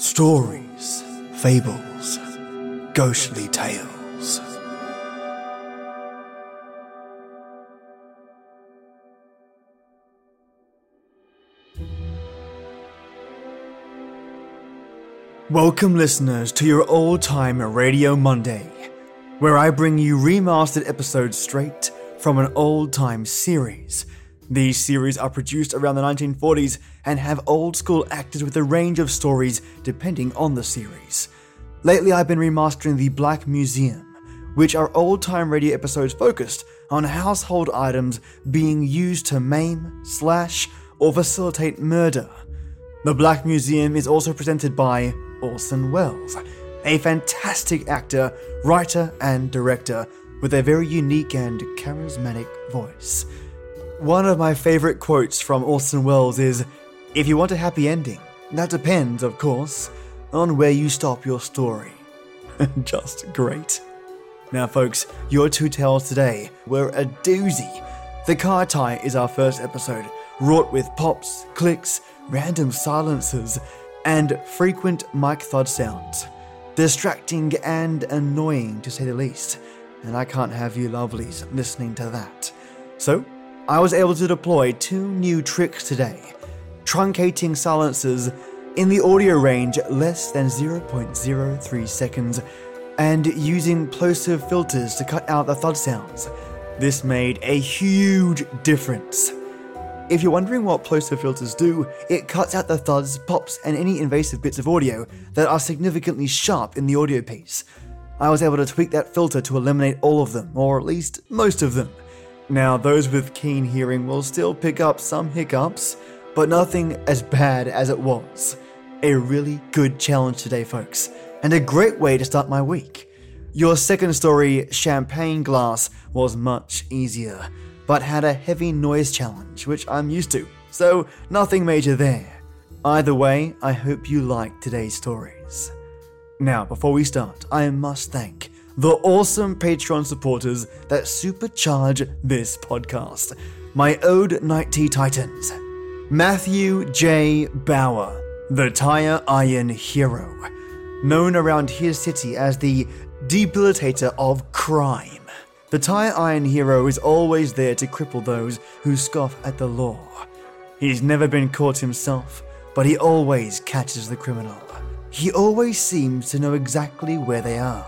Stories, fables, ghostly tales. Welcome listeners to your old-time Radio Monday, where I bring you remastered episodes straight from an old-time series. These series are produced around the 1940s and have old-school actors with a range of stories depending on the series. Lately I've been remastering The Black Museum, which are old-time radio episodes focused on household items being used to maim, slash, or facilitate murder. The Black Museum is also presented by Orson Welles, a fantastic actor, writer, and director with a very unique and charismatic voice. One of my favorite quotes from Orson Welles is, "If you want a happy ending, that depends, of course, on where you stop your story." Just great. Now folks, your two tales today were a doozy. The Car Tie is our first episode, wrought with pops, clicks, random silences, and frequent mic thud sounds. Distracting and annoying to say the least, and I can't have you lovelies listening to that. So, I was able to deploy two new tricks today, truncating silences in the audio range less than 0.03 seconds, and using plosive filters to cut out the thud sounds. This made a huge difference. If you're wondering what plosive filters do, it cuts out the thuds, pops, and any invasive bits of audio that are significantly sharp in the audio piece. I was able to tweak that filter to eliminate all of them, or at least most of them. Now, those with keen hearing will still pick up some hiccups, but nothing as bad as it was. A really good challenge today, folks, and a great way to start my week. Your second story, Champagne Glass, was much easier, but had a heavy noise challenge, which I'm used to, so nothing major there. Either way, I hope you like today's stories. Now, before we start, I must thank the awesome Patreon supporters that supercharge this podcast. My Ode Night Tea Titans. Matthew J. Bauer, the Tire Iron Hero, known around his city as the debilitator of crime. The Tire Iron Hero is always there to cripple those who scoff at the law. He's never been caught himself, but he always catches the criminal. He always seems to know exactly where they are.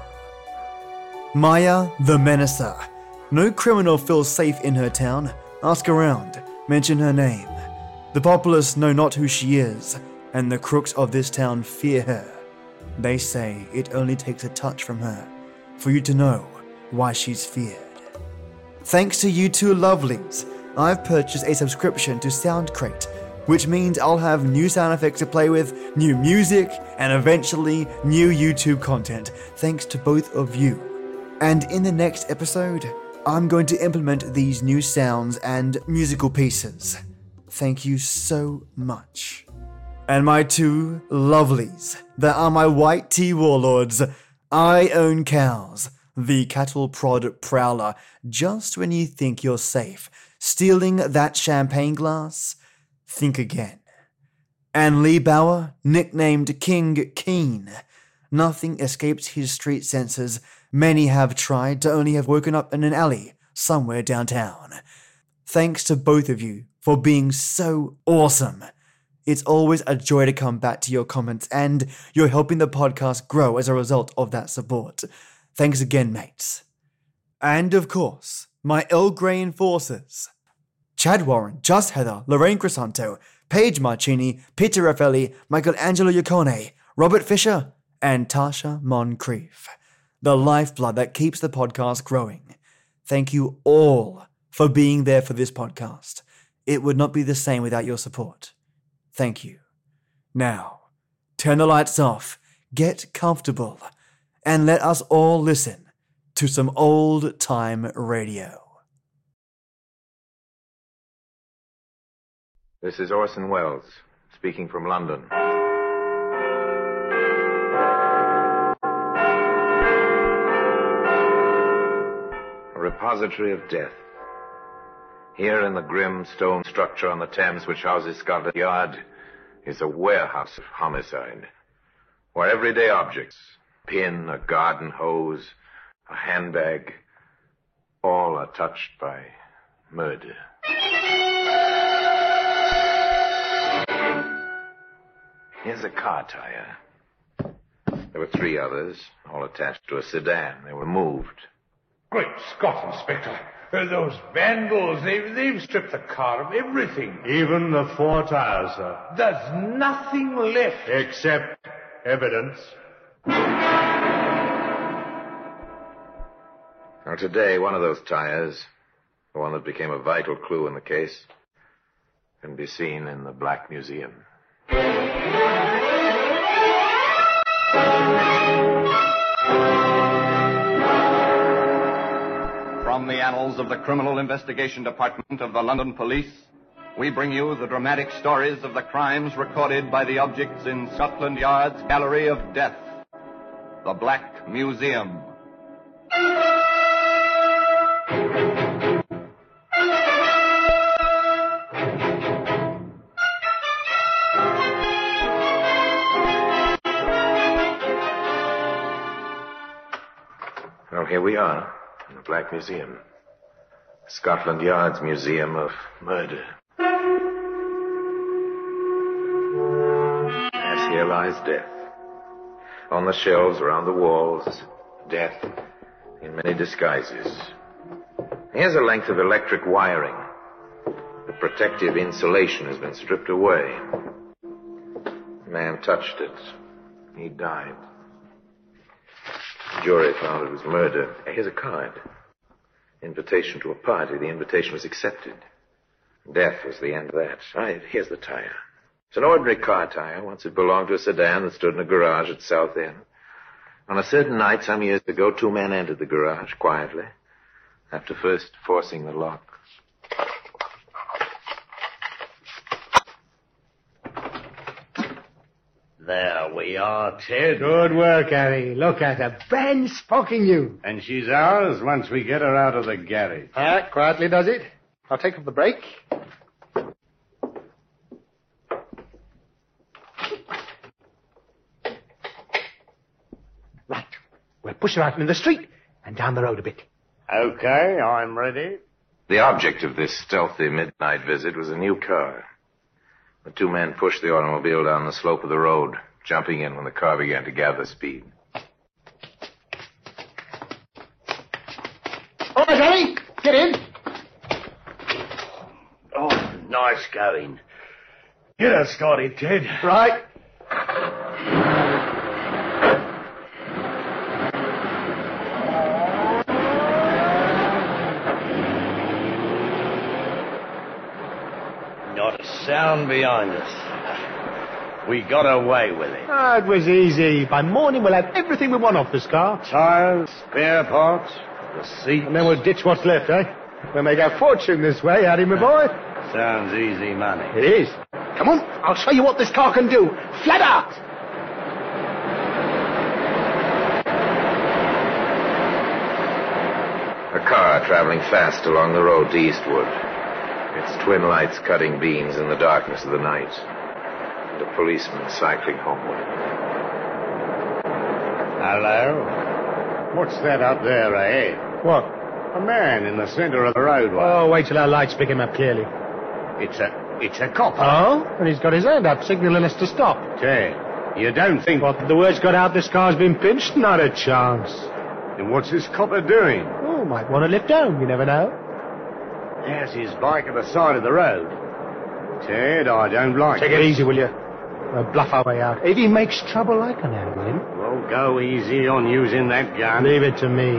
Maya the Menacer. No criminal feels safe in her town. Ask around, mention her name. The populace know not who she is, and the crooks of this town fear her. They say it only takes a touch from her for you to know why she's feared. Thanks to you two lovelies, I've purchased a subscription to SoundCrate, which means I'll have new sound effects to play with, new music, and eventually new YouTube content, thanks to both of you. And in the next episode, I'm going to implement these new sounds and musical pieces. Thank you so much. And my two lovelies, that are my white tea warlords, I Own Cows, the cattle prod prowler, just when you think you're safe, stealing that champagne glass, think again. And Lee Bauer, nicknamed King Keen. Nothing escapes his street senses. Many have tried to only have woken up in an alley somewhere downtown. Thanks to both of you for being so awesome. It's always a joy to come back to your comments, and you're helping the podcast grow as a result of that support. Thanks again, mates. And of course, my Earl Grey enforcers. Chad Warren, Just Heather, Lorraine Crisanto, Paige Marcini, Peter Raffelli, Michelangelo Iacone, Robert Fisher, and Tasha Moncrief. The lifeblood that keeps the podcast growing. Thank you all for being there for this podcast. It would not be the same without your support. Thank you. Now, turn the lights off, get comfortable, and let us all listen to some old-time radio. This is Orson Welles, speaking from London. A repository of death. Here in the grim stone structure on the Thames which houses Scotland Yard is a warehouse of homicide. where everyday objects, pin, a garden hose, a handbag, all are touched by murder. Here's a car tire. There were 3 others, all attached to a sedan. They were moved. Great Scott, Inspector. Those vandals, they've stripped the car of everything. Even the 4 tires, sir. There's nothing left. Except evidence. Now, today, one of those tires, the one that became a vital clue in the case, can be seen in the Black Museum. From the annals of the Criminal Investigation Department of the London Police, we bring you the dramatic stories of the crimes recorded by the objects in Scotland Yard's Gallery of Death, the Black Museum. Well, here we are, in the Black Museum. Scotland Yard's Museum of Murder. Yes, here lies death. On the shelves, around the walls, death in many disguises. Here's a length of electric wiring. The protective insulation has been stripped away. The man touched it. He died. The jury found it was murder. Here's a card. Invitation to a party. The invitation was accepted. Death was the end of that. Here's the tire. It's an ordinary car tire. Once it belonged to a sedan that stood in a garage at South End. On a certain night some years ago, 2 men entered the garage quietly, after first forcing the lock. There we are, Ted. Good work, Harry. Look at her. Brand spanking new. And she's ours once we get her out of the garage. Quietly does it. I'll take up the brake. Right. We'll push her out into the street and down the road a bit. Okay, I'm ready. The object of this stealthy midnight visit was a new car. The 2 men pushed the automobile down the slope of the road, jumping in when the car began to gather speed. All right, Harry. Get in. Oh, nice going. Get us started, Ted. Right. Not a sound behind us. We got away with it. It was easy. By morning, we'll have everything we want off this car. Tires, spare parts, the seat. And then we'll ditch what's left, eh? We'll make our fortune this way, Harry, my boy. Sounds easy money. It is. Come on, I'll show you what this car can do. Flat out! A car traveling fast along the road to Eastwood. Its twin lights cutting beams in the darkness of the night. And a policeman cycling homeward. Hello? What's that up there ahead? What? A man in the center of the roadway. Oh, wait till our lights pick him up clearly. It's a cop. Oh? And he's got his hand up, signaling us to stop. Ted, you don't think... What, the word's got out this car's been pinched? Not a chance. Then what's this copper doing? Oh, might want to lift down, you never know. There's his bike at the side of the road. Ted, I don't like Take it easy, will you? We'll bluff our way out. If he makes trouble, I can handle him. Well, go easy on using that gun. Leave it to me.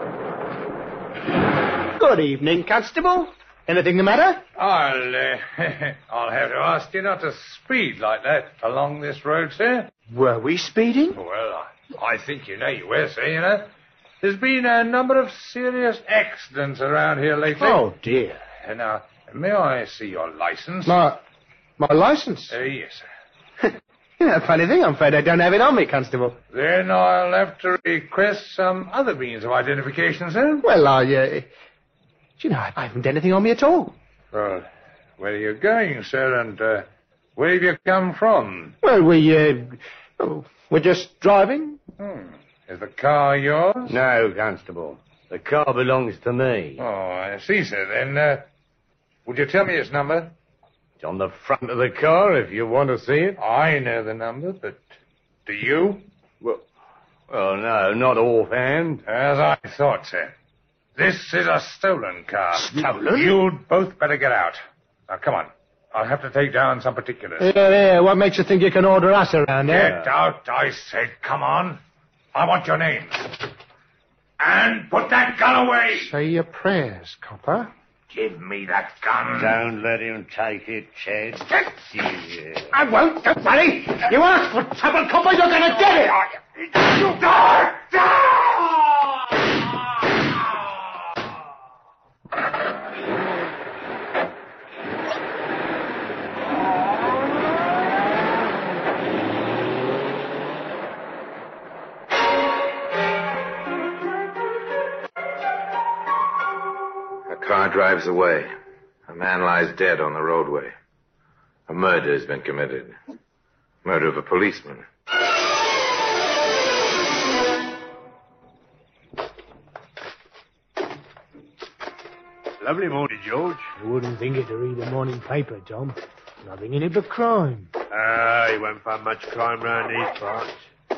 Good evening, Constable. Anything the matter? I'll have to ask you not to speed like that along this road, sir. Were we speeding? Well, I think you know you were, sir, you know. There's been a number of serious accidents around here lately. Oh, dear. Now, may I see your license? My license? Yes, sir. Yeah, funny thing, I'm afraid I don't have it on me, Constable. Then I'll have to request some other means of identification, sir. Well, you know, I haven't anything on me at all. Well, where are you going, sir, and where have you come from? Well, We're just driving. Is the car yours? No, Constable. The car belongs to me. Oh, I see, sir. Then, would you tell me its number? It's on the front of the car if you want to see it. I know the number, but do you? Well, no, not offhand. As I thought, sir. This is a stolen car. Stolen? You'd both better get out. Now, come on. I'll have to take down some particulars. Yeah, what makes you think you can order us around, Get out, I said. Come on. I want your names. And put that gun away. Say your prayers, copper. Give me that gun. Don't let him take it, Ted. Yeah. I won't, don't worry. You ask for trouble, copper, you're going to get it. A car drives away. A man lies dead on the roadway. A murder has been committed. Murder of a policeman. Lovely morning, George. You wouldn't think it to read a morning paper, Tom. Nothing in it but crime. You won't find much crime round these parts.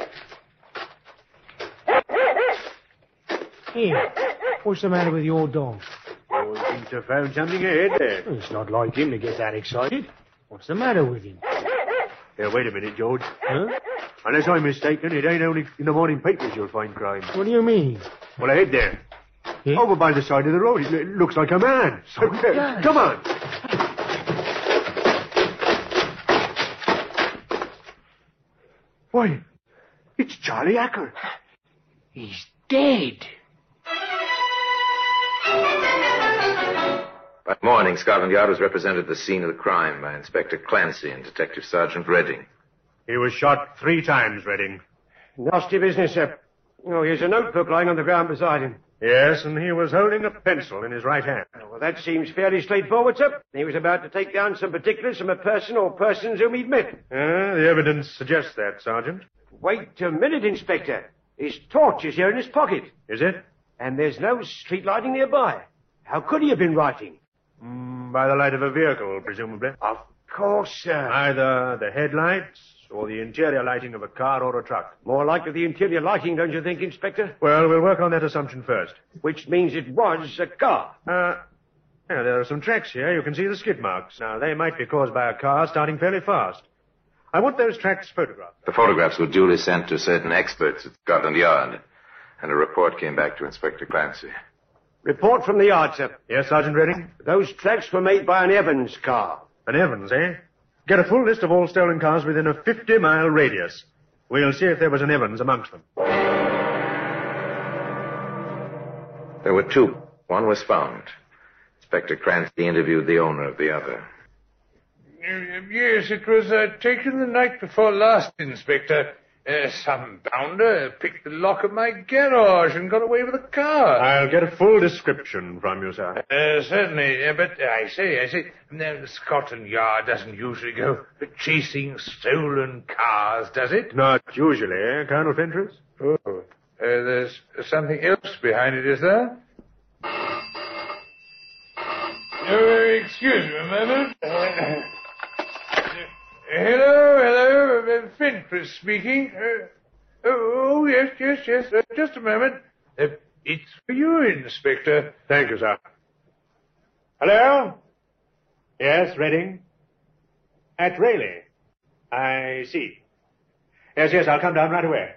Here, what's the matter with your dog? Oh, he seems to have found something ahead there. It's not like him to get that excited. What's the matter with him? Here, wait a minute, George. Huh? Unless I'm mistaken, it ain't only in the morning papers you'll find crime. What do you mean? Well, ahead there. Yeah? Over by the side of the road. It looks like a man. So it does. Come on. Why, it's Charlie Acker. He's dead. By morning, Scotland Yard was represented at the scene of the crime by Inspector Clancy and Detective Sergeant Redding. He was shot 3 times, Redding. Nasty business, sir. Oh, here's a notebook lying on the ground beside him. Yes, and he was holding a pencil in his right hand. Well, that seems fairly straightforward, sir. He was about to take down some particulars from a person or persons whom he'd met. The evidence suggests that, Sergeant. Wait a minute, Inspector. His torch is here in his pocket. Is it? And there's no street lighting nearby. How could he have been writing? By the light of a vehicle, presumably. Of course, sir. Either the headlights or the interior lighting of a car or a truck. More likely the interior lighting, don't you think, Inspector? Well, we'll work on that assumption first. Which means it was a car. There are some tracks here. You can see the skid marks. Now, they might be caused by a car starting fairly fast. I want those tracks photographed. The photographs were duly sent to certain experts at Scotland Yard, and a report came back to Inspector Clancy. Report from the yard, sir. Yes, Sergeant Redding? Those tracks were made by an Evans car. An Evans, eh? Get a full list of all stolen cars within a 50-mile radius. We'll see if there was an Evans amongst them. There were 2. One was found. Inspector Clancy interviewed the owner of the other. Yes, it was taken the night before last, Inspector. Some bounder picked the lock of my garage and got away with the car. I'll get a full description from you, sir. Certainly, but I say, Scotland Yard doesn't usually go chasing stolen cars, does it? Not usually, eh, Colonel Fentress? Oh, there's something else behind it, is there? Excuse me a moment. Hello, Fentress speaking. Yes, just a moment. It's for you, Inspector. Thank you, sir. Hello? Yes, Redding? At Raleigh. I see. Yes, I'll come down right away.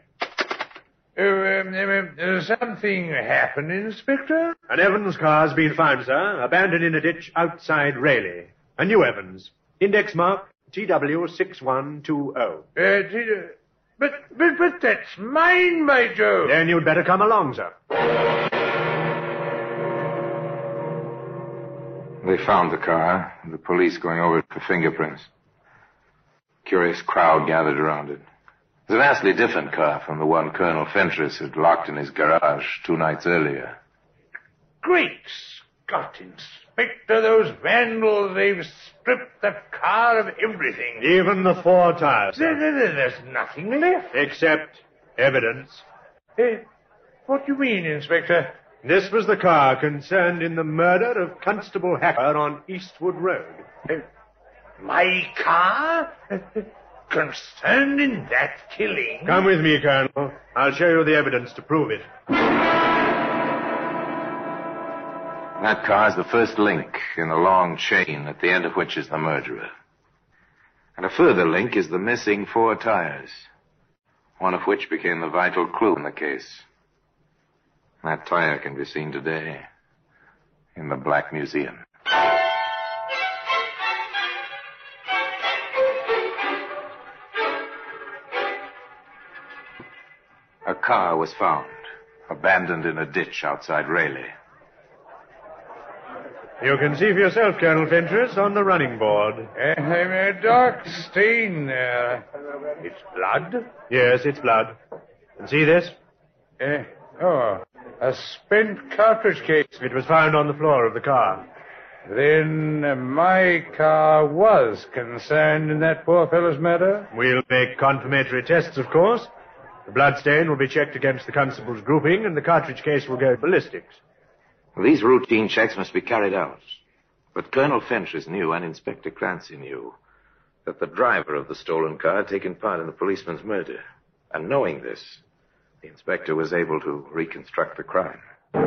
Something happened, Inspector? An Evans car's been found, sir, abandoned in a ditch outside Raleigh. A new Evans. Index mark TW6120. But that's mine, by Jove. Then you'd better come along, sir. They found the car, the police going over it for fingerprints. Curious crowd gathered around it. It was a vastly different car from the one Colonel Fentress had locked in his garage 2 nights earlier. Great Scott, Inspector, those vandals, they've stripped the car of everything. Even the 4 tires. There's nothing left. Except evidence. What do you mean, Inspector? This was the car concerned in the murder of Constable Hacker on Eastwood Road. My car? Concerned in that killing? Come with me, Colonel. I'll show you the evidence to prove it. That car is the first link in a long chain at the end of which is the murderer. And a further link is the missing 4 tires, one of which became the vital clue in the case. That tire can be seen today in the Black Museum. A car was found, abandoned in a ditch outside Raleigh. You can see for yourself, Colonel Fentress, on the running board. A dark stain there. It's blood? Yes, it's blood. And see this? A spent cartridge case. It was found on the floor of the car. Then my car was concerned in that poor fellow's murder? We'll make confirmatory tests, of course. The blood stain will be checked against the constable's grouping, and the cartridge case will go to ballistics. These routine checks must be carried out. But Colonel Fentress knew, and Inspector Clancy knew, that the driver of the stolen car had taken part in the policeman's murder. And knowing this, the inspector was able to reconstruct the crime.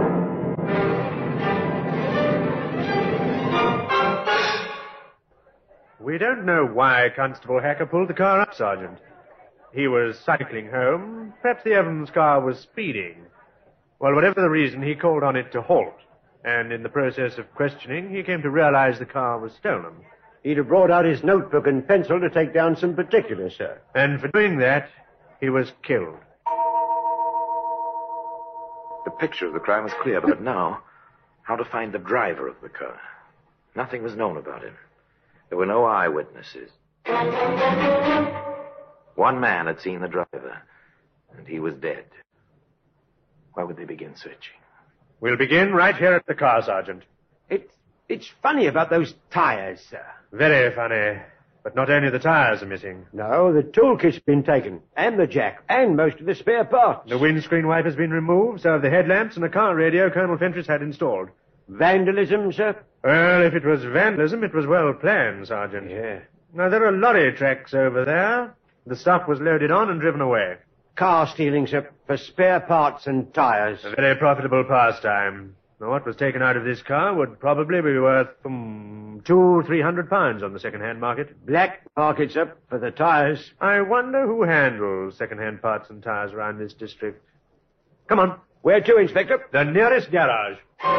We don't know why Constable Hacker pulled the car up, Sergeant. He was cycling home. Perhaps the Evans car was speeding. Well, whatever the reason, he called on it to halt. And in the process of questioning, he came to realize the car was stolen. He'd have brought out his notebook and pencil to take down some particulars, sir. And for doing that, he was killed. The picture of the crime was clear, but now, how to find the driver of the car? Nothing was known about him. There were no eyewitnesses. One man had seen the driver, and he was dead. Where would they begin searching? We'll begin right here at the car, Sergeant. It's funny about those tires, sir. Very funny. But not only the tires are missing. No, the toolkit's been taken, and the jack, and most of the spare parts. The windscreen wiper's been removed, so have the headlamps and the car radio Colonel Fentress had installed. Vandalism, sir? Well, if it was vandalism, it was well planned, Sergeant. Yeah. Now, there are lorry tracks over there. The stuff was loaded on and driven away. Car stealing, sir, for spare parts and tires. A very profitable pastime. Now, what was taken out of this car would probably be worth £200-300 on the second-hand market. Black market, sir, for the tires. I wonder who handles second-hand parts and tires around this district. Come on. Where to, Inspector? The nearest garage.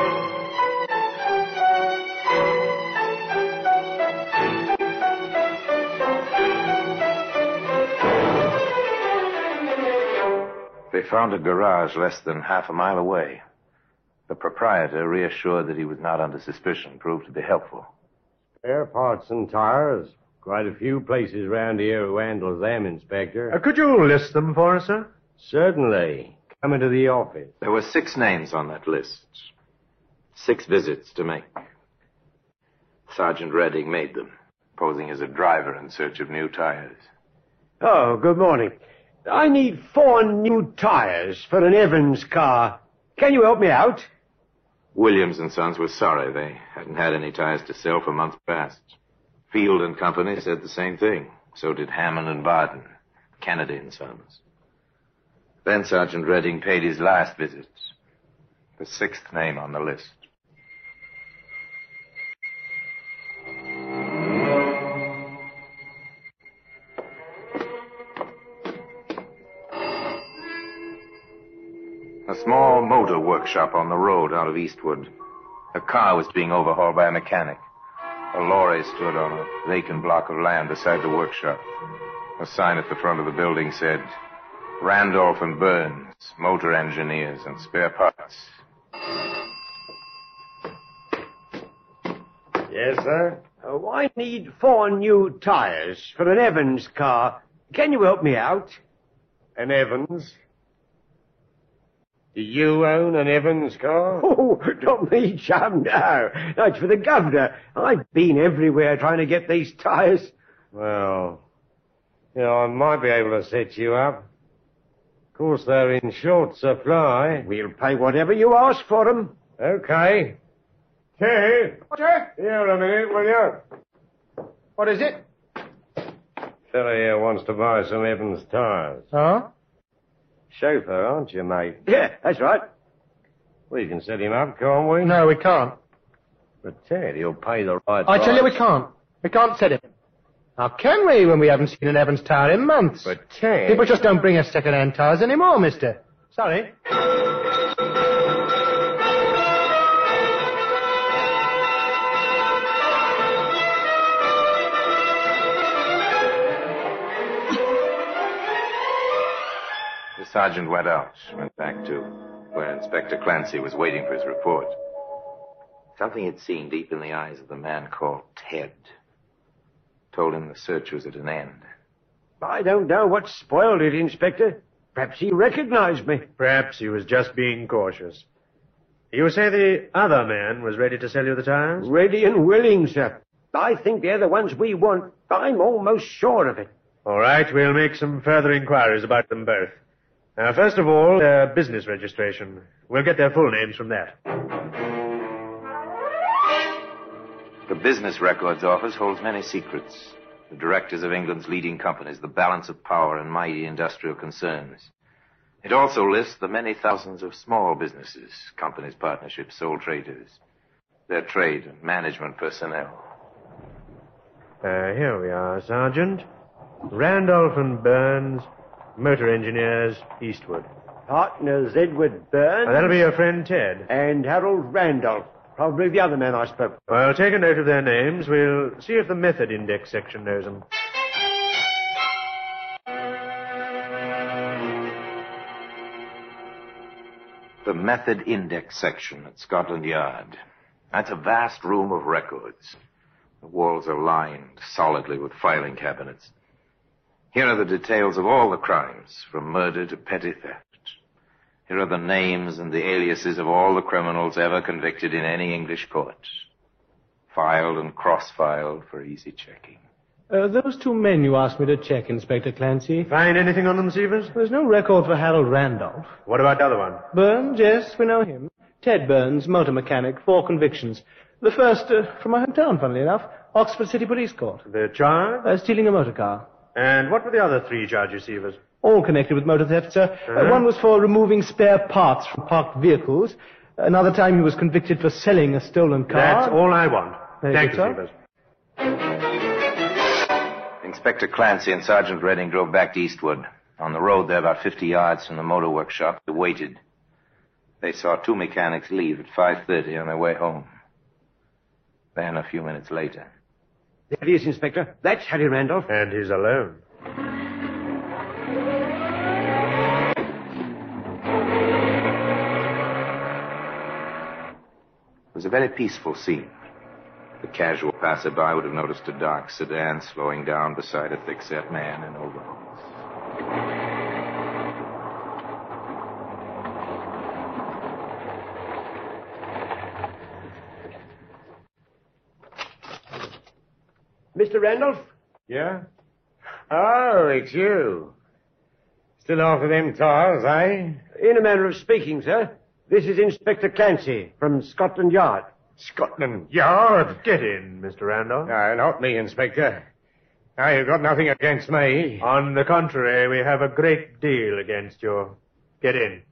They found a garage less than half a mile away. The proprietor, reassured that he was not under suspicion, proved to be helpful. Spare parts and tires. Quite a few places round here who handles them, Inspector. Could you list them for us, sir? Certainly. Come into the office. There were 6 names on that list. 6 visits to make. Sergeant Redding made them, posing as a driver in search of new tires. Oh, good morning. I need 4 new tires for an Evans car. Can you help me out? Williams and Sons were sorry. They hadn't had any tires to sell for months past. Field and Company said the same thing. So did Hammond and Barton, Kennedy and Sons. Then Sergeant Redding paid his last visit. The 6th name on the list. A small motor workshop on the road out of Eastwood. A car was being overhauled by a mechanic. A lorry stood on a vacant block of land beside the workshop. A sign at the front of the building said, Randolph and Burns, motor engineers and spare parts. Yes, sir? I need 4 new tires for an Evans car. Can you help me out? An Evans? Do you own an Evans car? Oh, not me, chum, no. That's for the governor. I've been everywhere trying to get these tyres. Well, I might be able to set you up. Of course, they're in short supply. We'll pay whatever you ask for them. Okay. Ted! Sir? Here a minute, will you? What is it? Fella here wants to buy some Evans tyres. Huh? Chauffeur, aren't you, mate? Yeah, that's right. We can set him up, can't we? No, we can't. But Ted, he'll pay the right I tell you, we price. can't. We can't set him. How can we when we haven't seen an Evans tyre in months? But Ted... People just don't bring us second-hand tyres anymore, mister. Sorry. The sergeant went back to where Inspector Clancy was waiting for his report. Something he'd seen deep in the eyes of the man called Ted told him the search was at an end. I don't know what spoiled it, Inspector. Perhaps he recognized me. Perhaps he was just being cautious. You say the other man was ready to sell you the tyres? Ready and willing, sir. I think they're the ones we want. I'm almost sure of it. All right, we'll make some further inquiries about them both. First of all, their business registration. We'll get their full names from that. The Business Records Office holds many secrets. The directors of England's leading companies, the balance of power in mighty industrial concerns. It also lists the many thousands of small businesses, companies, partnerships, sole traders, their trade and management personnel. Here we are, Sergeant. Randolph and Burns, motor engineers, Eastwood. Partners Edward Burns. That'll be your friend Ted. And Harold Randolph. Probably the other man I spoke to. Well, take a note of their names. We'll see if the method index section knows them. The method index section at Scotland Yard. That's a vast room of records. The walls are lined solidly with filing cabinets. Here are the details of all the crimes, from murder to petty theft. Here are the names and the aliases of all the criminals ever convicted in any English court. Filed and cross-filed for easy checking. Those two men you asked me to check, Inspector Clancy. Find anything on them, Stevens? There's no record for Harold Randolph. What about the other one? Burns, yes, we know him. Ted Burns, motor mechanic, 4 convictions. The first, from my hometown, funnily enough, Oxford City Police Court. The charge? Stealing a motor car. And what were the other 3 charge receivers? All connected with motor theft, sir. One was for removing spare parts from parked vehicles. Another time he was convicted for selling a stolen car. That's all I want. Thank you, sir. Stevens. Inspector Clancy and Sergeant Redding drove back to Eastwood. On the road there, about 50 yards from the motor workshop, they waited. They saw 2 mechanics leave at 5:30 on their way home. Then, a few minutes later... There he is, Inspector. That's Harry Randolph. And he's alone. It was a very peaceful scene. The casual passerby would have noticed a dark sedan slowing down beside a thick-set man in overalls. Mr. Randolph? Yeah? Oh, it's you. Still after them tyres, eh? In a manner of speaking, sir. This is Inspector Clancy from Scotland Yard. Scotland Yard? Get in, Mr. Randolph. No, not me, Inspector. No, you've got nothing against me. On the contrary, we have a great deal against you. Get in.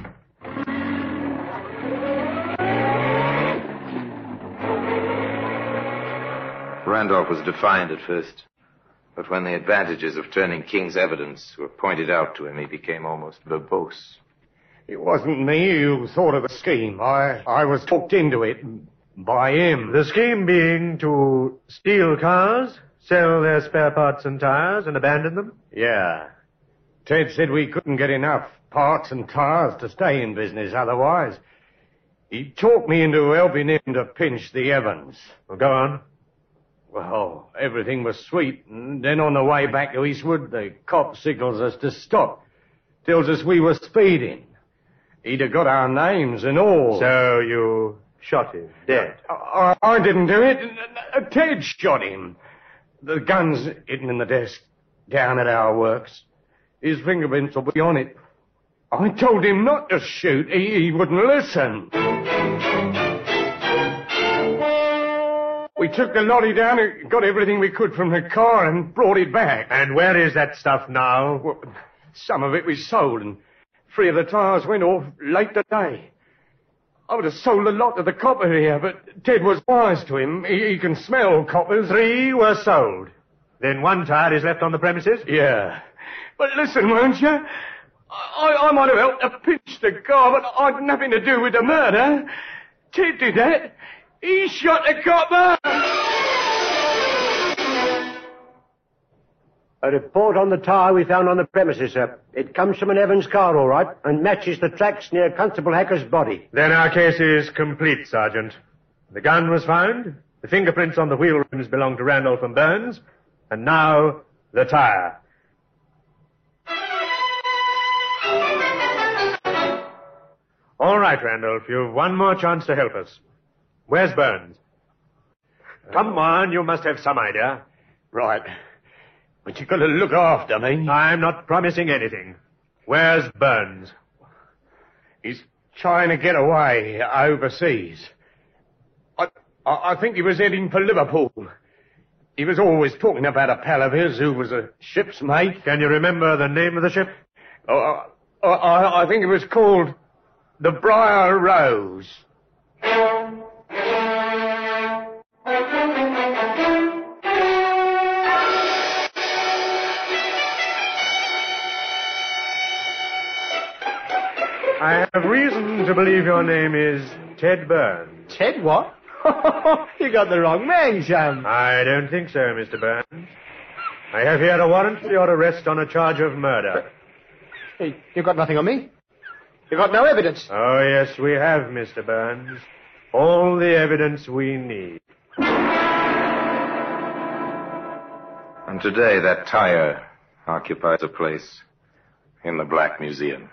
Randolph was defiant at first, but when the advantages of turning King's evidence were pointed out to him, he became almost verbose. It wasn't me who thought of the scheme. I was talked into it by him. The scheme being to steal cars, sell their spare parts and tires, and abandon them? Yeah. Ted said we couldn't get enough parts and tires to stay in business otherwise. He talked me into helping him to pinch the Evans. Well, go on. Well, everything was sweet, and then on the way back to Eastwood, the cop signals us to stop. Tells us we were speeding. He'd have got our names and all. So you shot him, dead? I didn't do it. Ted shot him. The gun's hidden in the desk, down at our works. His fingerprints will be on it. I told him not to shoot. He wouldn't listen. We took the lorry down and got everything we could from the car and brought it back. And where is that stuff now? Well, some of it we sold, and 3 of the tires went off late today. I would have sold a lot to the copper here, but Ted was wise to him. He can smell coppers. 3 were sold. Then 1 tire is left on the premises? Yeah. But listen, won't you? I might have helped to pinch the car, but I'd nothing to do with the murder. Ted did that. He shot the copper. A report on the tire we found on the premises, sir. It comes from an Evans car, all right, and matches the tracks near Constable Hacker's body. Then our case is complete, Sergeant. The gun was found, the fingerprints on the wheel rims belong to Randolph and Burns, and now the tire. All right, Randolph, you've one more chance to help us. Where's Burns? Come on, you must have some idea. Right. But you've got to look after me. I'm not promising anything. Where's Burns? He's trying to get away overseas. I think he was heading for Liverpool. He was always talking about a pal of his who was a ship's mate. Can you remember the name of the ship? I think it was called the Briar Rose. I have reason to believe your name is Ted Burns. Ted what? You got the wrong man, Sam. I don't think so, Mr. Burns. I have here a warrant for your arrest on a charge of murder. Hey, you got nothing on me? You got no evidence? Oh, yes, we have, Mr. Burns. All the evidence we need. And today that tire occupies a place in the Black Museum.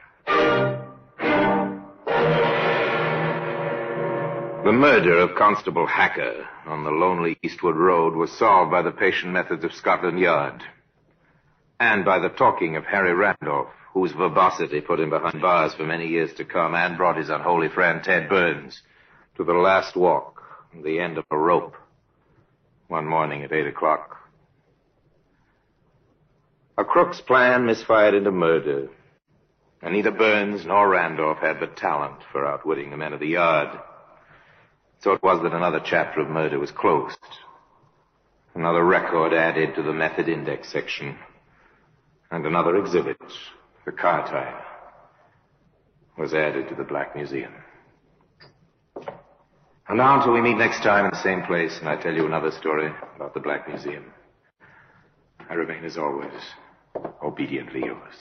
The murder of Constable Hacker on the lonely Eastwood Road was solved by the patient methods of Scotland Yard and by the talking of Harry Randolph, whose verbosity put him behind bars for many years to come and brought his unholy friend Ted Burns to the last walk and the end of a rope one morning at 8 o'clock. A crook's plan misfired into murder, and neither Burns nor Randolph had the talent for outwitting the men of the yard. So it was that another chapter of murder was closed. Another record added to the method index section. And another exhibit, the car tire, was added to the Black Museum. And now until we meet next time in the same place and I tell you another story about the Black Museum, I remain as always, obediently yours.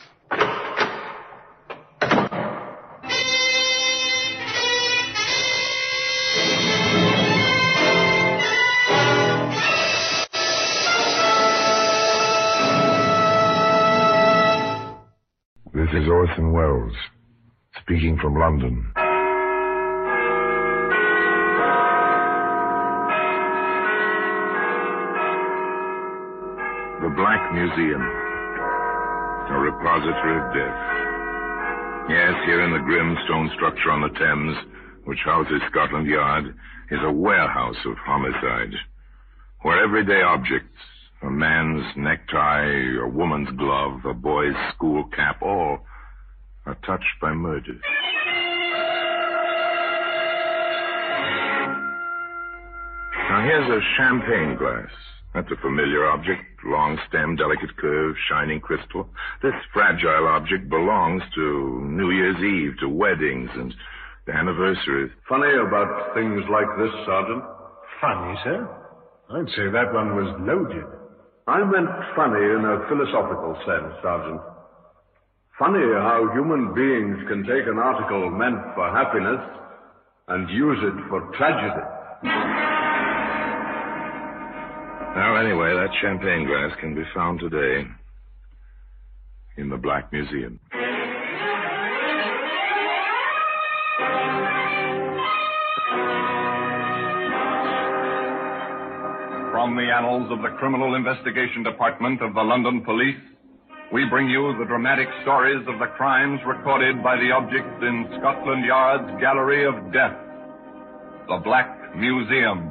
This is Orson Welles, speaking from London. The Black Museum, a repository of death. Yes, here in the grim stone structure on the Thames, which houses Scotland Yard, is a warehouse of homicide, where everyday objects, a man's necktie, a woman's glove, a boy's school cap, all are touched by murder. Now here's a champagne glass. That's a familiar object, long stem, delicate curve, shining crystal. This fragile object belongs to New Year's Eve, to weddings and anniversaries. Funny about things like this, Sergeant. Funny, sir? I'd say that one was loaded. I meant funny in a philosophical sense, Sergeant. Funny how human beings can take an article meant for happiness and use it for tragedy. Now, anyway, that champagne glass can be found today in the Black Museum. From the annals of the Criminal Investigation Department of the London Police, we bring you the dramatic stories of the crimes recorded by the objects in Scotland Yard's Gallery of Death, the Black Museum.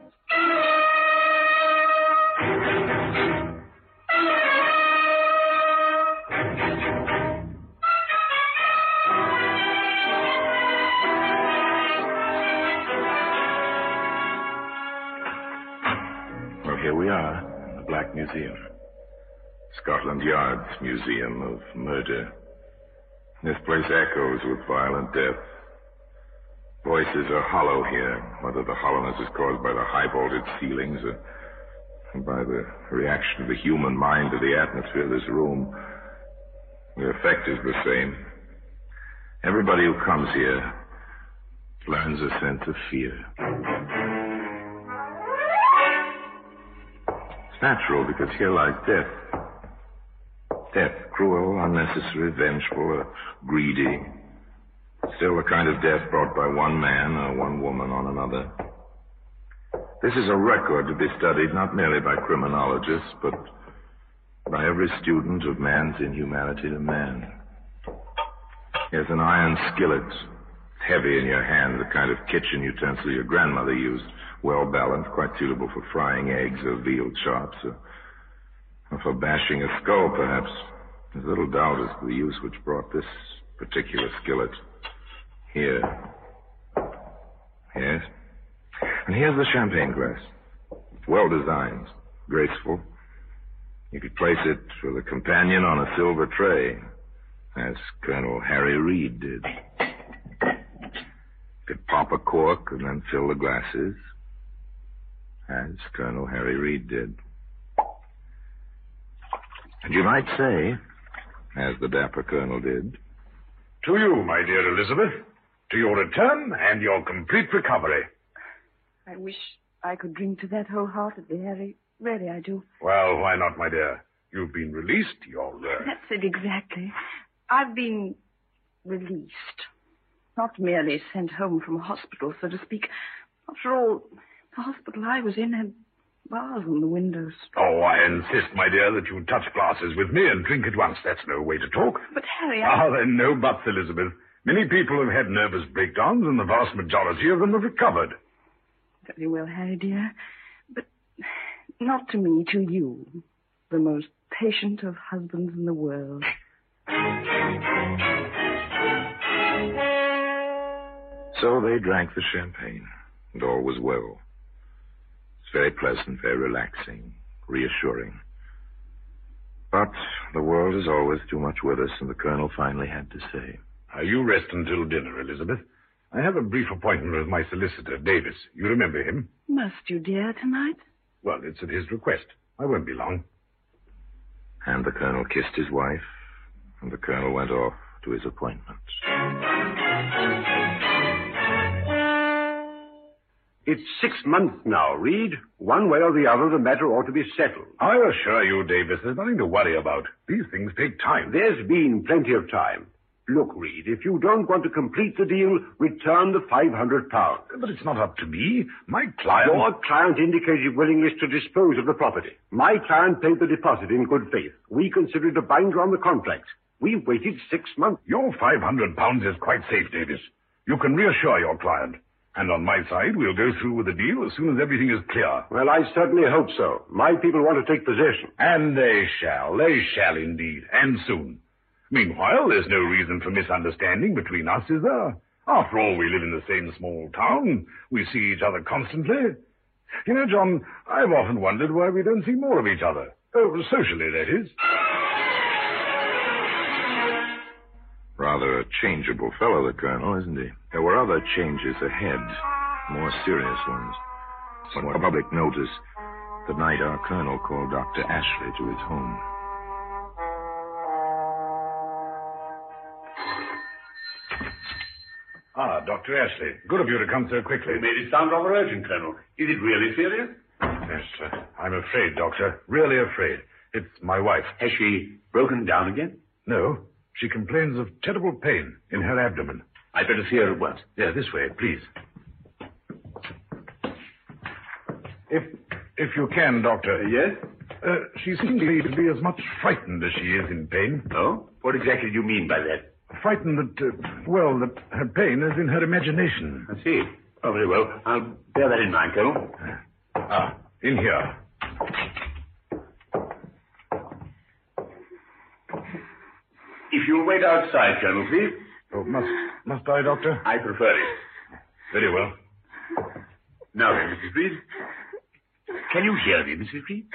Well, here we are, the Black Museum. Scotland Yard's Museum of Murder. This place echoes with violent death. Voices are hollow here, whether the hollowness is caused by the high-vaulted ceilings or by the reaction of the human mind to the atmosphere of this room. The effect is the same. Everybody who comes here learns a sense of fear. It's natural because here lies death. Death, cruel, unnecessary, vengeful, greedy. Still the kind of death brought by one man or one woman on another. This is a record to be studied not merely by criminologists, but by every student of man's inhumanity to man. Here's an iron skillet, heavy in your hand, the kind of kitchen utensil your grandmother used, well balanced, quite suitable for frying eggs or veal chops, or for bashing a skull, perhaps. There's little doubt as to the use which brought this particular skillet here. Yes. And here's the champagne glass. It's well designed, graceful. You could place it with a companion on a silver tray, as Colonel Harry Reid did. You could pop a cork and then fill the glasses, as Colonel Harry Reid did. And you might say, as the dapper colonel did, to you, my dear Elizabeth, to your return and your complete recovery. I wish I could drink to that wholeheartedly, Harry. Really, I do. Well, why not, my dear? You've been released. You're... That's it exactly. I've been released. Not merely sent home from a hospital, so to speak. After all, the hospital I was in had bars on the windows. Oh, I insist, my dear, that you touch glasses with me and drink at once. That's no way to talk. But, Harry, then no buts, Elizabeth. Many people have had nervous breakdowns, and the vast majority of them have recovered. Very well, Harry, dear. But not to me, to you. The most patient of husbands in the world. So they drank the champagne, and all was well. It's very pleasant, very relaxing, reassuring. But the world is always too much with us, and the colonel finally had to say, You rest until dinner, Elizabeth. I have a brief appointment with my solicitor, Davis. You remember him? Must you, dear, tonight? Well, it's at his request. I won't be long. And the colonel kissed his wife, and the colonel went off to his appointment. It's 6 months now, Reed. One way or the other, the matter ought to be settled. I assure you, Davis, there's nothing to worry about. These things take time. There's been plenty of time. Look, Reed, if you don't want to complete the deal, return the £500. But it's not up to me. My client... Your client indicated willingness to dispose of the property. My client paid the deposit in good faith. We consider it a binder on the contract. We've waited 6 months. Your £500 is quite safe, Davis. You can reassure your client. And on my side, we'll go through with the deal as soon as everything is clear. Well, I certainly hope so. My people want to take possession. And they shall. They shall indeed. And soon. Meanwhile, there's no reason for misunderstanding between us, is there? After all, we live in the same small town. We see each other constantly. You know, John, I've often wondered why we don't see more of each other. Oh, socially, that is. Rather a changeable fellow, the colonel, isn't he? There were other changes ahead, more serious ones. When the public noticed, the night our colonel called Dr. Ashley to his home. Dr. Ashley, good of you to come so quickly. You made it sound rather urgent, Colonel. Is it really serious? Yes, sir. I'm afraid, Doctor. Really afraid. It's my wife. Has she broken down again? No. She complains of terrible pain in her abdomen. I'd better see her at once. Yeah, this way, please. If you can, Doctor. Yes? She seems to be as much frightened as she is in pain. Oh? What exactly do you mean by that? Frightened that, that her pain is in her imagination. I see. Oh, very well. I'll bear that in mind, Colonel. In here. If you'll wait outside, Colonel, please. Oh, must I, Doctor? I prefer it. Very well. Now then, Mrs. Reed. Can you hear me, Mrs. Reed?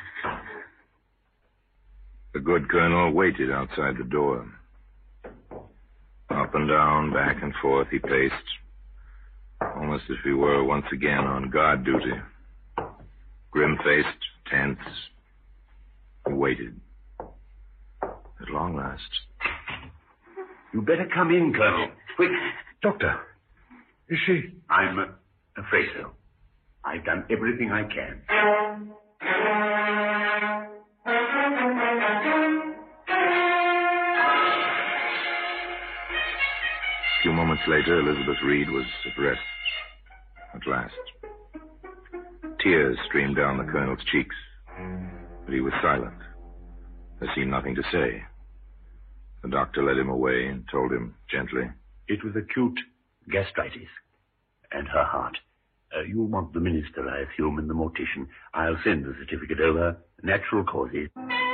The good colonel waited outside the door. Up and down, back and forth, he paced, almost as if he were once again on guard duty. Grim-faced, tense, he waited. At long last. You better come in, Colonel. Quick. Doctor, is she... I'm afraid so. I've done everything I can. A few moments later, Elizabeth Reed was at rest. At last. Tears streamed down the colonel's cheeks. But he was silent. There seemed nothing to say. The doctor led him away and told him gently. It was acute gastritis. And her heart. You'll want the minister, I assume, and the mortician. I'll send the certificate over. Natural causes.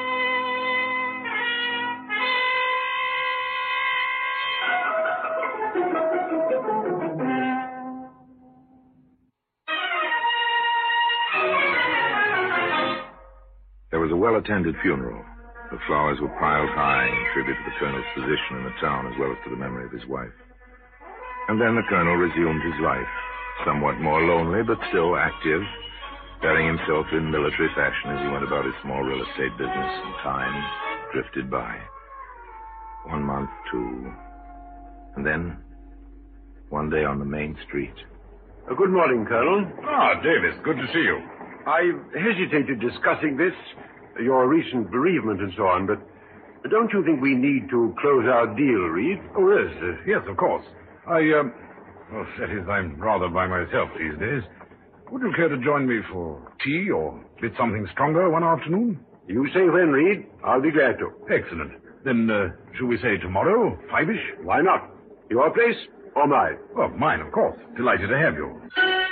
There was a well-attended funeral. The flowers were piled high in tribute to the colonel's position in the town as well as to the memory of his wife. And then the colonel resumed his life, somewhat more lonely but still active, bearing himself in military fashion as he went about his small real estate business, and time drifted by. 1 month, 2, and then one day on the main street. Good morning, Colonel. Davis, good to see you. I've hesitated discussing this, your recent bereavement and so on, but don't you think we need to close our deal, Reed? Oh, yes. Yes, of course. That is, I'm rather by myself these days. Would you care to join me for tea or a bit something stronger one afternoon? You say when, Reed. I'll be glad to. Excellent. Then, shall we say tomorrow, 5-ish? Why not? Your place or mine? Well, mine, of course. Delighted to have you.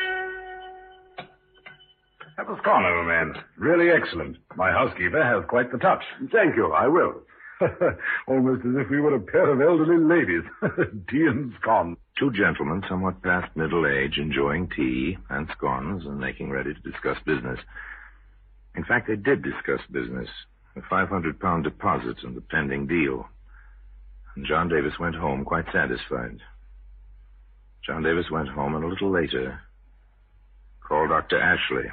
Have a scone, old man. Really excellent. My housekeeper has quite the touch. Thank you. I will. Almost as if we were a pair of elderly ladies. Tea and scone. Two gentlemen, somewhat past middle age, enjoying tea and scones and making ready to discuss business. In fact, they did discuss business. A £500 deposit and the pending deal. And John Davis went home quite satisfied. John Davis went home and a little later called Dr. Ashley.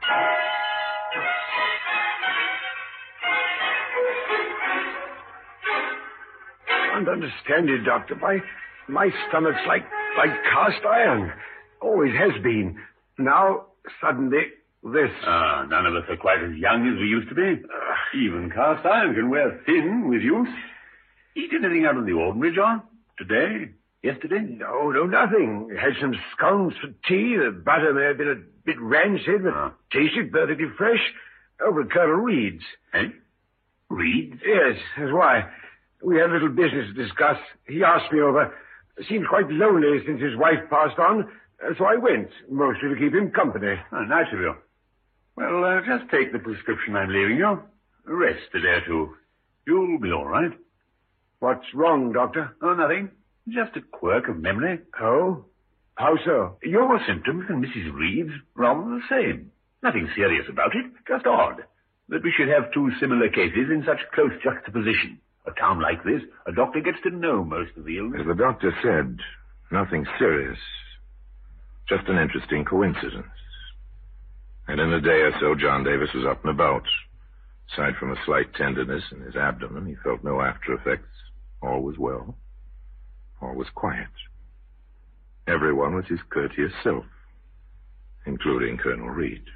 I don't understand it, Doctor. My stomach's like cast iron. Always has been. Now, suddenly, this. None of us are quite as young as we used to be. Even cast iron can wear thin with use. Eat anything out of the ordinary, John? Today? Yesterday? No, nothing. Had some scones for tea. The butter may have been a bit rancid, but tasted perfectly fresh. Over at Colonel Reed's. Eh? Reed's? Yes, that's why. We had a little business to discuss. He asked me over. Seems quite lonely since his wife passed on, so I went, mostly to keep him company. Nice of you. Well, just take the prescription I'm leaving you. Rest a day or two. You'll be all right. What's wrong, Doctor? Oh, nothing. Just a quirk of memory. Oh? How so? Your symptoms and Mrs. Reed's rather the same. Nothing serious about it. Just odd that we should have two similar cases in such close juxtaposition. A town like this, a doctor gets to know most of the illness. As the doctor said, nothing serious. Just an interesting coincidence. And in a day or so, John Davis was up and about. Aside from a slight tenderness in his abdomen, he felt no after effects. All was well. All was quiet. Everyone was his courteous self, including Colonel Reed.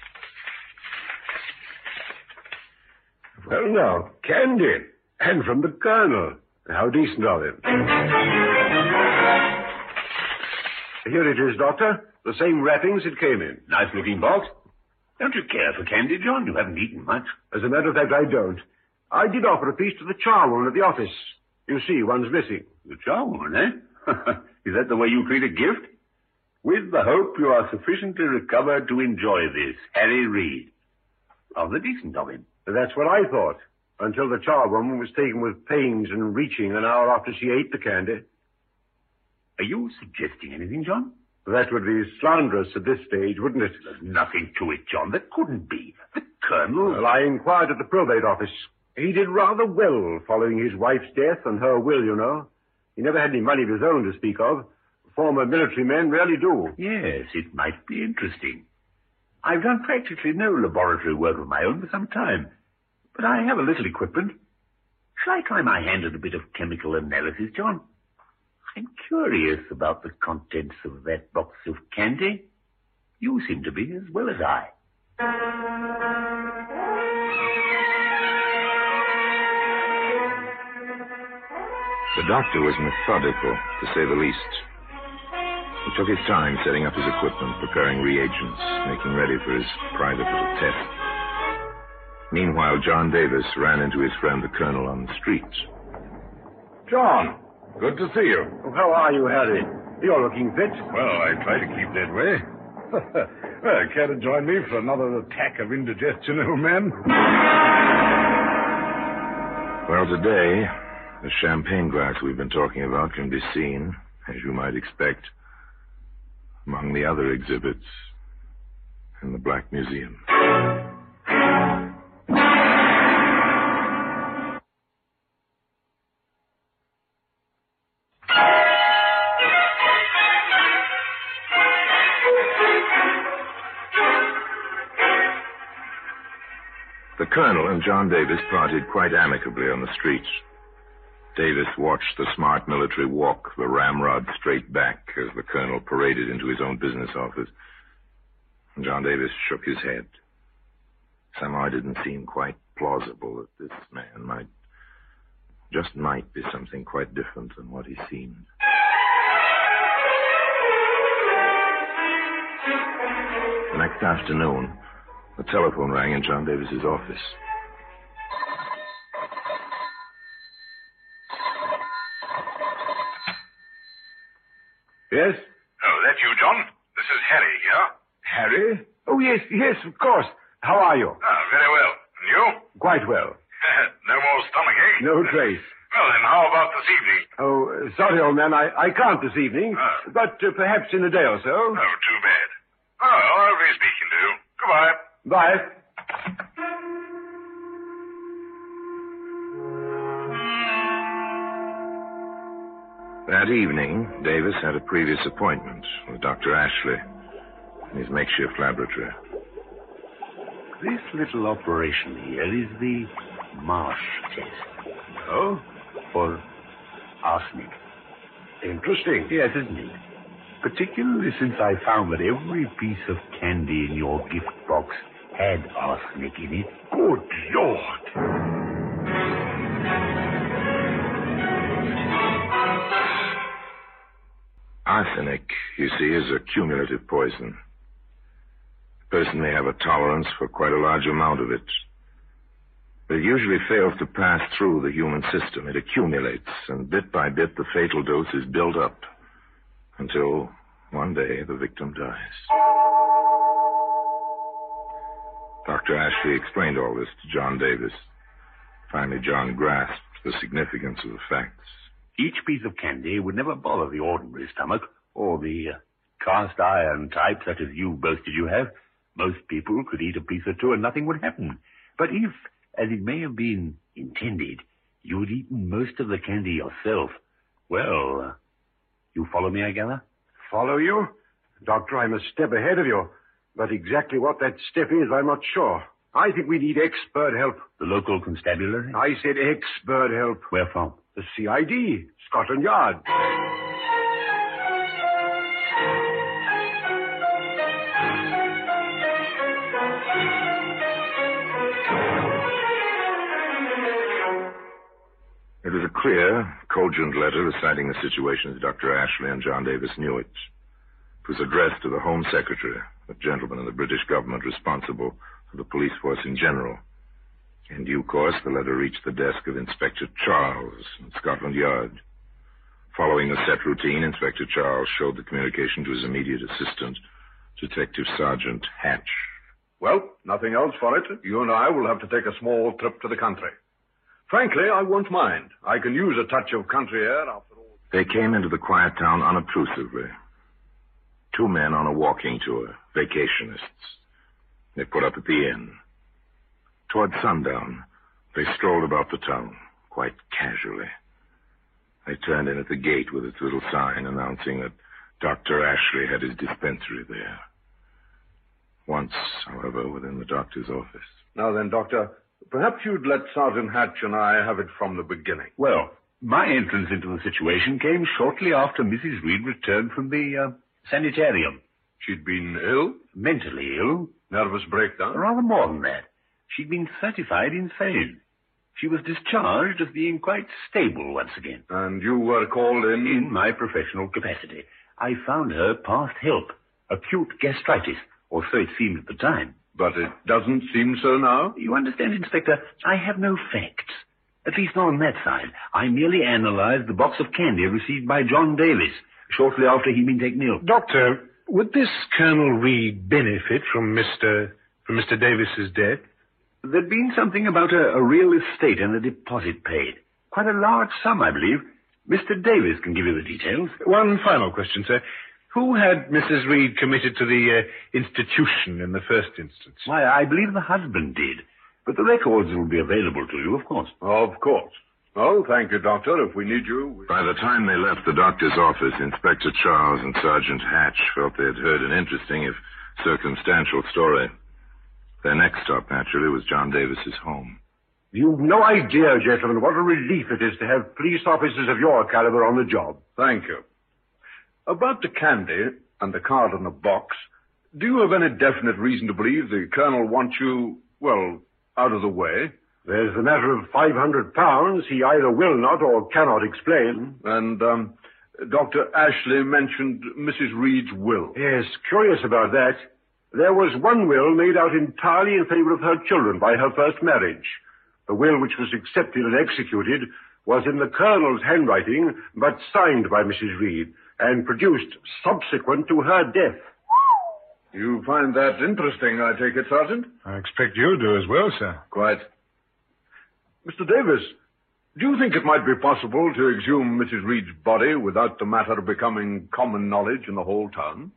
Well, now, candy. And from the Colonel. How decent of him. Here it is, Doctor. The same wrappings it came in. Nice-looking box. Don't you care for candy, John? You haven't eaten much. As a matter of fact, I don't. I did offer a piece to the charwoman at the office. You see, one's missing. The charwoman, eh? Is that the way you treat a gift? With the hope you are sufficiently recovered to enjoy this, Harry Reid. Rather decent of him. That's what I thought, until the charwoman was taken with pains and reaching an hour after she ate the candy. Are you suggesting anything, John? That would be slanderous at this stage, wouldn't it? There's nothing to it, John. There couldn't be. The Colonel... Well, I inquired at the probate office. He did rather well following his wife's death and her will, you know. He never had any money of his own to speak of. Former military men rarely do. Yes, it might be interesting. I've done practically no laboratory work of my own for some time, but I have a little equipment. Shall I try my hand at a bit of chemical analysis, John? I'm curious about the contents of that box of candy. You seem to be as well as I. The doctor was methodical, to say the least. He took his time setting up his equipment, preparing reagents, making ready for his private little test. Meanwhile, John Davis ran into his friend the Colonel on the street. John, good to see you. How are you, Harry? You're looking fit. Well, I try to keep that way. Well, care to join me for another attack of indigestion, old man? Well, today, the champagne glass we've been talking about can be seen, as you might expect, among the other exhibits in the Black Museum. The Colonel and John Davis parted quite amicably on the street. Davis watched the smart military walk the ramrod straight back as the Colonel paraded into his own business office. John Davis shook his head. Somehow it didn't seem quite plausible that this man might be something quite different than what he seemed. The next afternoon, the telephone rang in John Davis's office. Yes? Oh, that you, John? This is Harry here. Harry? Oh, yes, of course. How are you? Ah, very well. And you? Quite well. No more stomachache? No trace. Well, then how about this evening? Oh, sorry, old man, I can't this evening. But perhaps in a day or so. Oh, too bad. Oh, I'll be speaking to you. Goodbye. Bye. That evening, Davis had a previous appointment with Dr. Ashley in his makeshift laboratory. This little operation here is the Marsh test. Oh? For arsenic. Interesting. Yes, isn't it? Particularly since I found that every piece of candy in your gift box had arsenic in it. Good Lord! Arsenic, you see, is a cumulative poison. A person may have a tolerance for quite a large amount of it. But it usually fails to pass through the human system. It accumulates, and bit by bit the fatal dose is built up until one day the victim dies. Dr. Ashley explained all this to John Davis. Finally, John grasped the significance of the facts. Each piece of candy would never bother the ordinary stomach, or the cast iron type such as you boasted you have. Most people could eat a piece or two and nothing would happen. But if, as it may have been intended, you'd eaten most of the candy yourself, well, you follow me, I gather? Follow you? Doctor, I'm a step ahead of you. But exactly what that step is, I'm not sure. I think we need expert help. The local constabulary? I said expert help. Where from? The CID, Scotland Yard. It was a clear, cogent letter reciting the situation as Dr. Ashley and John Davis knew it. It was addressed to the Home Secretary, a gentleman in the British government responsible for the police force in general. In due course, the letter reached the desk of Inspector Charles in Scotland Yard. Following the set routine, Inspector Charles showed the communication to his immediate assistant, Detective Sergeant Hatch. Well, nothing else for it. You and I will have to take a small trip to the country. Frankly, I won't mind. I can use a touch of country air after all. They came into the quiet town unobtrusively. Two men on a walking tour, vacationists. They put up at the inn. Toward sundown, they strolled about the town, quite casually. They turned in at the gate with its little sign announcing that Dr. Ashley had his dispensary there. Once, however, within the doctor's office. Now then, Doctor, perhaps you'd let Sergeant Hatch and I have it from the beginning. Well, my entrance into the situation came shortly after Mrs. Reed returned from the sanitarium. She'd been ill? Mentally ill. Nervous breakdown? Rather more than that. She'd been certified insane. She was discharged as being quite stable once again. And you were called in? In my professional capacity. I found her past help. Acute gastritis, or so it seemed at the time. But it doesn't seem so now? You understand, Inspector, I have no facts. At least not on that side. I merely analyzed the box of candy received by John Davis shortly after he'd been taken ill. Doctor, would this Colonel Reed benefit from Mr. Davis's death? There'd been something about a real estate and a deposit paid. Quite a large sum, I believe. Mr. Davis can give you the details. One final question, sir. Who had Mrs. Reed committed to the institution in the first instance? Why, I believe the husband did. But the records will be available to you, of course. Of course. Oh, thank you, Doctor. If we need you... By the time they left the doctor's office, Inspector Charles and Sergeant Hatch felt they had heard an interesting, if circumstantial, story. Their next stop, naturally, was John Davis's home. You've no idea, gentlemen, what a relief it is to have police officers of your caliber on the job. Thank you. About the candy and the card in the box, do you have any definite reason to believe the Colonel wants you, well, out of the way? There's the matter of £500 he either will not or cannot explain. And, Dr. Ashley mentioned Mrs. Reed's will. Yes, curious about that. There was one will made out entirely in favor of her children by her first marriage. The will which was accepted and executed was in the Colonel's handwriting, but signed by Mrs. Reed, and produced subsequent to her death. You find that interesting, I take it, Sergeant? I expect you do as well, sir. Quite. Mr. Davis, do you think it might be possible to exhume Mrs. Reed's body without the matter becoming common knowledge in the whole town?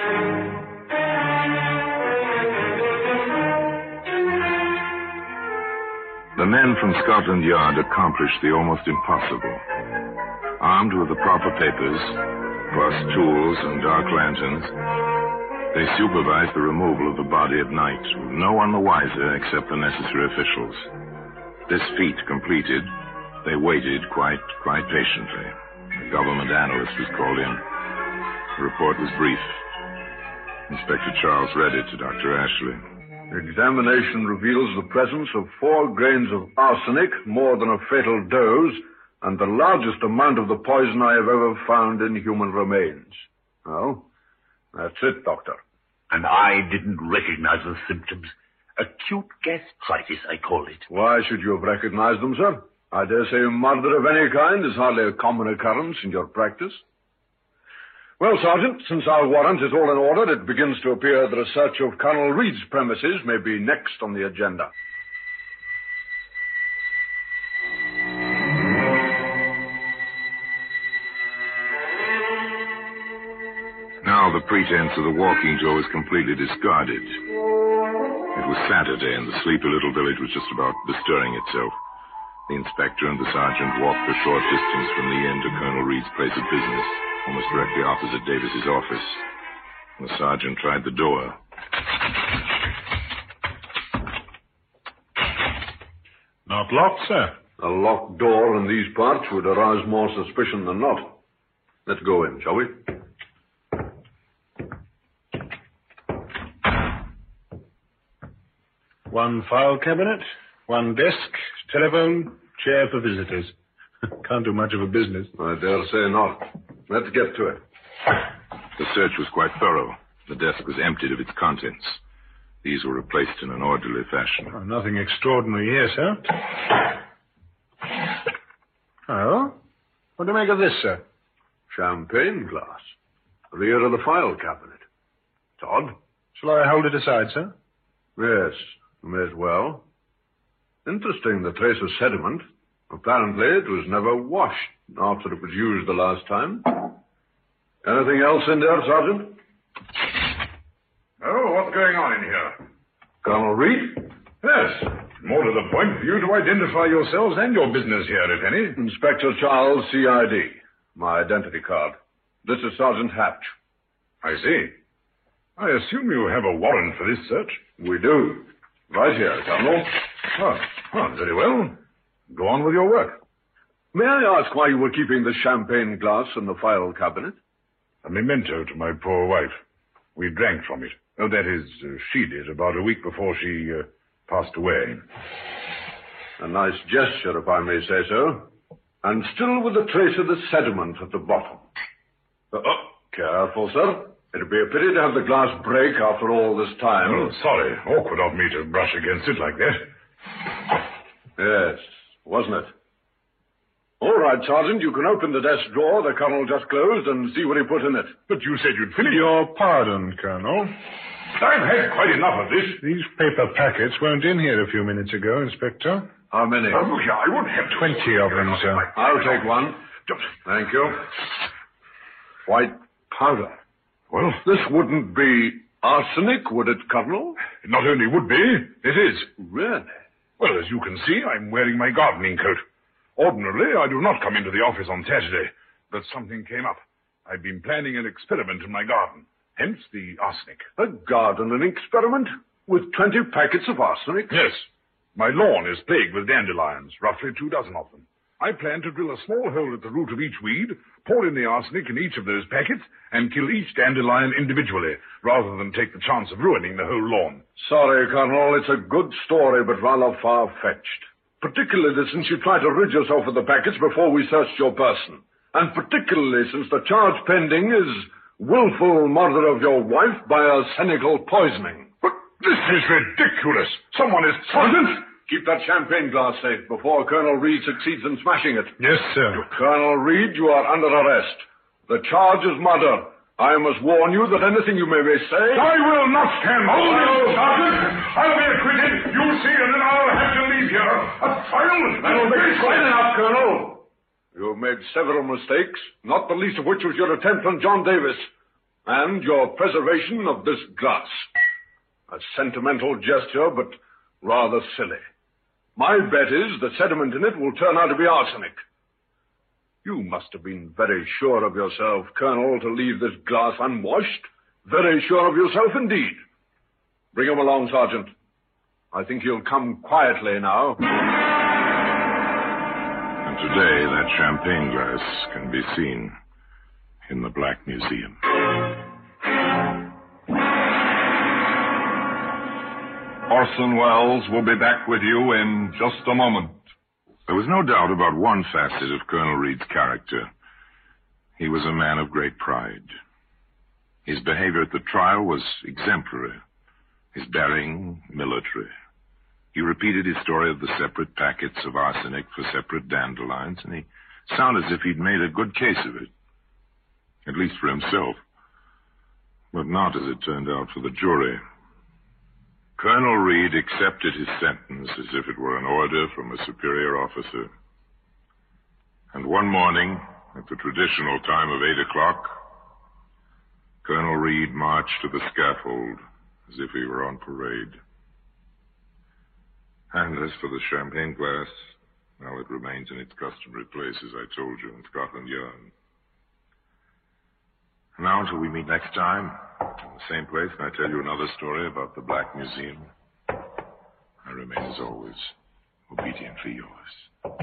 The men from Scotland Yard accomplished the almost impossible. Armed with the proper papers, plus tools and dark lanterns, they supervised the removal of the body at night, with no one the wiser except the necessary officials. This feat completed, they waited quite patiently. A government analyst was called in. The report was brief. Inspector Charles read it to Dr. Ashley. Examination reveals the presence of 4 grains of arsenic, more than a fatal dose, and the largest amount of the poison I have ever found in human remains. Oh, that's it, Doctor. And I didn't recognize the symptoms. Acute gastritis, I call it. Why should you have recognized them, sir? I dare say murder of any kind is hardly a common occurrence in your practice. Well, Sergeant, since our warrant is all in order, it begins to appear that a search of Colonel Reed's premises may be next on the agenda. Now the pretense of the walking tour was completely discarded. It was Saturday, and the sleepy little village was just about bestirring itself. The inspector and the sergeant walked a short distance from the inn to Colonel Reed's place of business, almost directly opposite Davis's office. The sergeant tried the door. Not locked, sir. A locked door in these parts would arouse more suspicion than not. Let's go in, shall we? One file cabinet, one desk, telephone, chair for visitors. Can't do much of a business. I dare say not. Let's get to it. The search was quite thorough. The desk was emptied of its contents. These were replaced in an orderly fashion. Oh, nothing extraordinary here, sir. Oh? What do you make of this, sir? Champagne glass. Rear of the file cabinet. It's odd. Shall I hold it aside, sir? Yes, you may as well. Interesting, the trace of sediment. Apparently it was never washed after it was used the last time. Anything else in there, Sergeant? Oh, what's going on in here? Colonel Reed? Yes. More to the point, for you to identify yourselves and your business here, if any. Inspector Charles, CID. My identity card. This is Sergeant Hatch. I see. I assume you have a warrant for this search? We do. Right here, Colonel. Oh, very well. Go on with your work. May I ask why you were keeping the champagne glass in the file cabinet? A memento to my poor wife. We drank from it. Oh, that is, she did, about a week before she passed away. A nice gesture, if I may say so. And still with a trace of the sediment at the bottom. Careful, sir. It'd be a pity to have the glass break after all this time. Oh, sorry. Awkward of me to brush against it like that. Yes, wasn't it? All right, Sergeant, you can open the desk drawer the Colonel just closed and see what he put in it. But you said you'd finish. Your pardon, Colonel. I've had quite enough of this. These paper packets weren't in here a few minutes ago, Inspector. How many? Oh, yeah, I won't have 20 of them, sir. I'll take one. Thank you. White powder. Well? This wouldn't be arsenic, would it, Colonel? It not only would be, it is. Really? Well, as you can see, I'm wearing my gardening coat. Ordinarily, I do not come into the office on Saturday, but something came up. I've been planning an experiment in my garden, hence the arsenic. A gardening experiment? With 20 packets of arsenic? Yes. My lawn is plagued with dandelions, roughly 24 of them. I plan to drill a small hole at the root of each weed, pour in the arsenic in each of those packets, and kill each dandelion individually, rather than take the chance of ruining the whole lawn. Sorry, Colonel, it's a good story, but rather far-fetched. Particularly since you tried to rid yourself of the packets before we searched your person. And particularly since the charge pending is willful murder of your wife by arsenical poisoning. But this is ridiculous. Someone is... Sergeant! Keep that champagne glass safe before Colonel Reed succeeds in smashing it. Yes, sir. Colonel Reed, you are under arrest. The charge is murder. I must warn you that anything you may say... I will not stand. Hold it, Sergeant! I'll be acquitted. You'll see, and then I'll have to leave here. A trial? That'll be quite enough, Colonel. You've made several mistakes, not the least of which was your attempt on John Davis, and your preservation of this glass. A sentimental gesture, but rather silly. My bet is the sediment in it will turn out to be arsenic. You must have been very sure of yourself, Colonel, to leave this glass unwashed. Very sure of yourself indeed. Bring him along, Sergeant. I think he'll come quietly now. And today, that champagne glass can be seen in the Black Museum. Orson Welles will be back with you in just a moment. There was no doubt about one facet of Colonel Reed's character. He was a man of great pride. His behavior at the trial was exemplary. His bearing, military. He repeated his story of the separate packets of arsenic for separate dandelions, and he sounded as if he'd made a good case of it. At least for himself. But not, as it turned out, for the jury. Colonel Reed accepted his sentence as if it were an order from a superior officer. And one morning, at the traditional time of 8 o'clock, Colonel Reed marched to the scaffold as if he were on parade. And as for the champagne glass, well, it remains in its customary place, as I told you, in Scotland Yard. Now, until we meet next time, in the same place, and I tell you another story about the Black Museum, I remain, as always, obediently yours.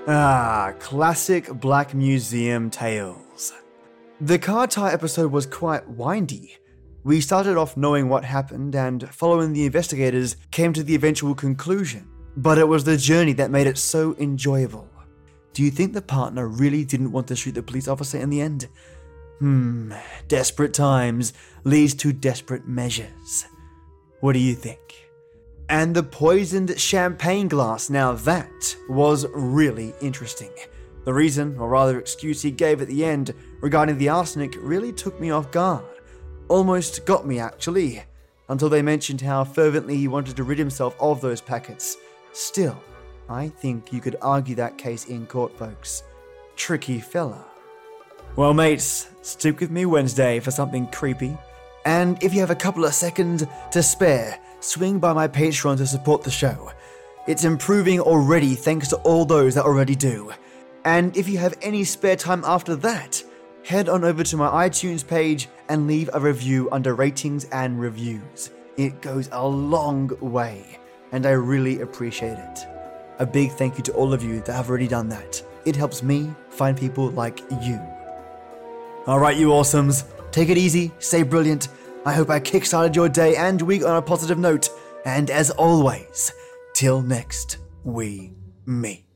Classic Black Museum tales. The car tie episode was quite windy. We started off knowing what happened and following the investigators came to the eventual conclusion, but it was the journey that made it so enjoyable. Do you think the partner really didn't want to shoot the police officer in the end? Desperate times leads to desperate measures. What do you think? And the poisoned champagne glass, now that was really interesting. The reason, or rather excuse he gave at the end regarding the arsenic really took me off guard. Almost got me actually, until they mentioned how fervently he wanted to rid himself of those packets. Still, I think you could argue that case in court, folks. Tricky fella. Well, mates, stick with me Wednesday for something creepy. And if you have a couple of seconds to spare, swing by my Patreon to support the show. It's improving already thanks to all those that already do. And if you have any spare time after that, head on over to my iTunes page and leave a review under ratings and reviews. It goes a long way, and I really appreciate it. A big thank you to all of you that have already done that. It helps me find people like you. Alright, you awesomes, take it easy, stay brilliant. I hope I kickstarted your day and week on a positive note. And as always, till next we meet.